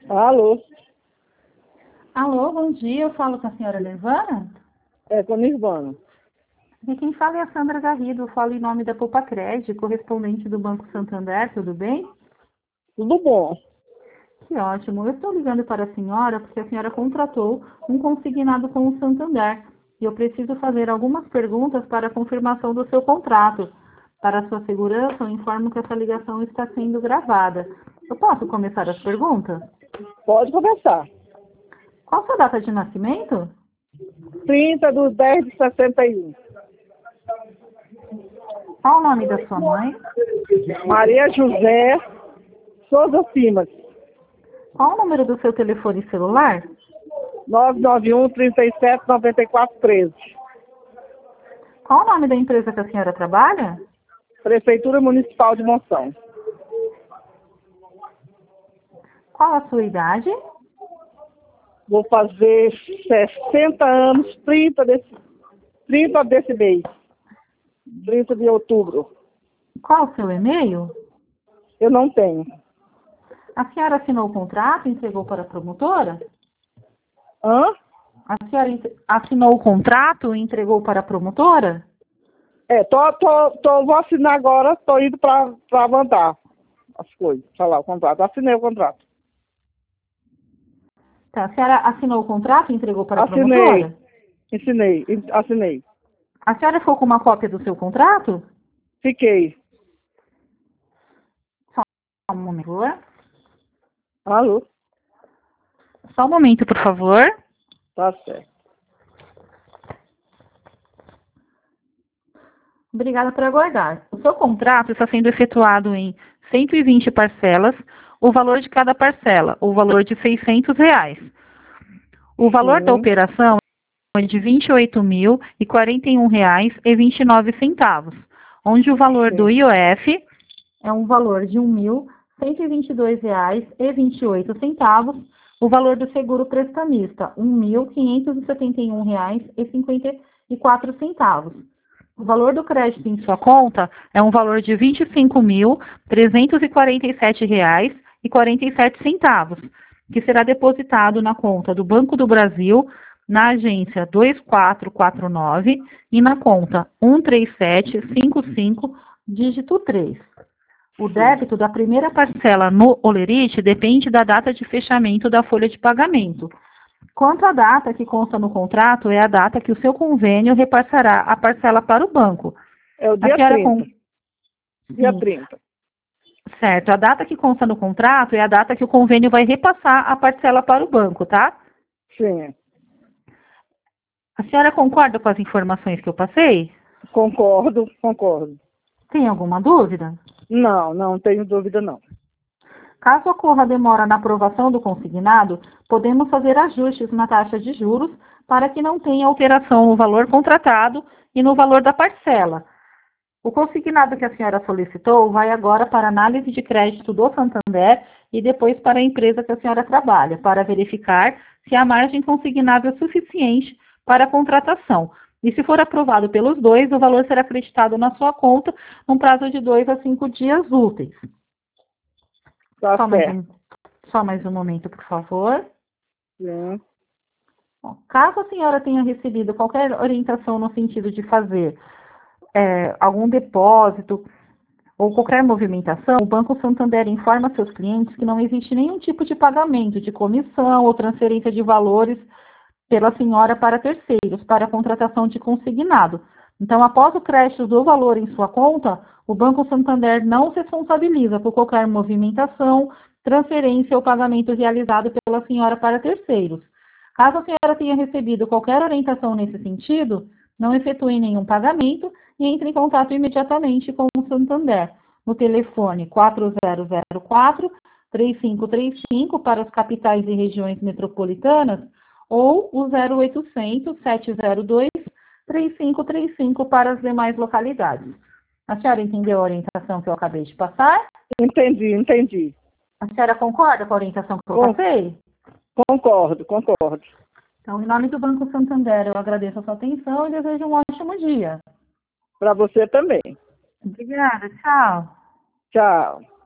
Alô? Alô, bom dia. Eu falo com a senhora Nirvana? É, com Nirvana. E quem fala é a Sandra Garrido. Eu falo em nome da Popacred, correspondente do Banco Santander. Tudo bem? Tudo bom? Que ótimo. Eu estou ligando para a senhora porque a senhora contratou um consignado com o Santander. E eu preciso fazer algumas perguntas para a confirmação do seu contrato. Para a sua segurança, eu informo que essa ligação está sendo gravada. Eu posso começar as perguntas? Pode começar. Qual a sua data de nascimento? 30/10/61. Qual o nome da sua mãe? Maria José Souza Simas. Qual o número do seu telefone celular? 991-37-9413. Qual o nome da empresa que a senhora trabalha? Prefeitura Municipal de Monção. Qual a sua idade? Vou fazer 60 anos, 30 desse mês. 30 de outubro. Qual o seu e-mail? Eu não tenho. A senhora assinou o contrato e entregou para a promotora? Hã? A senhora assinou o contrato e entregou para a promotora? Vou assinar agora, tô indo para mandar as coisas, falar o contrato. Assinei o contrato. Tá, a senhora assinou o contrato e entregou para a promotora? Assinei. A senhora ficou com uma cópia do seu contrato? Fiquei. Só um momento, por favor. Alô? Só um momento, por favor. Tá certo. Obrigada por aguardar. O seu contrato está sendo efetuado em 120 parcelas, o valor de cada parcela, o valor de R$ 600. O valor da Sim. operação é de R$ 28.041,29, onde o valor do Sim. IOF é um valor de R$ 1.122,28, o valor do seguro prestamista, R$ 1.571,54. O valor do crédito em sua conta é um valor de R$ 25.347,47, que será depositado na conta do Banco do Brasil, na agência 2449 e na conta 13755, dígito 3. O débito da primeira parcela no Olerite depende da data de fechamento da folha de pagamento. Quanto à data que consta no contrato, é a data que o seu convênio repassará a parcela para o banco. É o dia 30. Dia Sim, 30. certo. A data que consta no contrato é a data que o convênio vai repassar a parcela para o banco, tá? Sim. A senhora concorda com as informações que eu passei? Concordo. Tem alguma dúvida? Não tenho dúvida não. Caso ocorra demora na aprovação do consignado, podemos fazer ajustes na taxa de juros para que não tenha alteração no valor contratado e no valor da parcela. O consignado que a senhora solicitou vai agora para análise de crédito do Santander e depois para a empresa que a senhora trabalha, para verificar se a margem consignável é suficiente para a contratação. E se for aprovado pelos dois, o valor será acreditado na sua conta num prazo de 2 a 5 dias úteis. Tá certo. Só mais um momento, por favor. Sim. Bom, caso a senhora tenha recebido qualquer orientação no sentido de fazer algum depósito ou qualquer movimentação, o Banco Santander informa seus clientes que não existe nenhum tipo de pagamento de comissão ou transferência de valores pela senhora para terceiros, para a contratação de consignado. Então, após o crédito do valor em sua conta, o Banco Santander não se responsabiliza por qualquer movimentação, transferência ou pagamento realizado pela senhora para terceiros. Caso a senhora tenha recebido qualquer orientação nesse sentido, não efetue nenhum pagamento e entre em contato imediatamente com o Santander, no telefone 4004-3535 para as capitais e regiões metropolitanas ou o 0800-702-3535 para as demais localidades. A senhora entendeu a orientação que eu acabei de passar? Entendi. A senhora concorda com a orientação que eu passei? Concordo. Então, em nome do Banco Santander, eu agradeço a sua atenção e desejo um ótimo dia. Para você também. Obrigada, tchau. Tchau.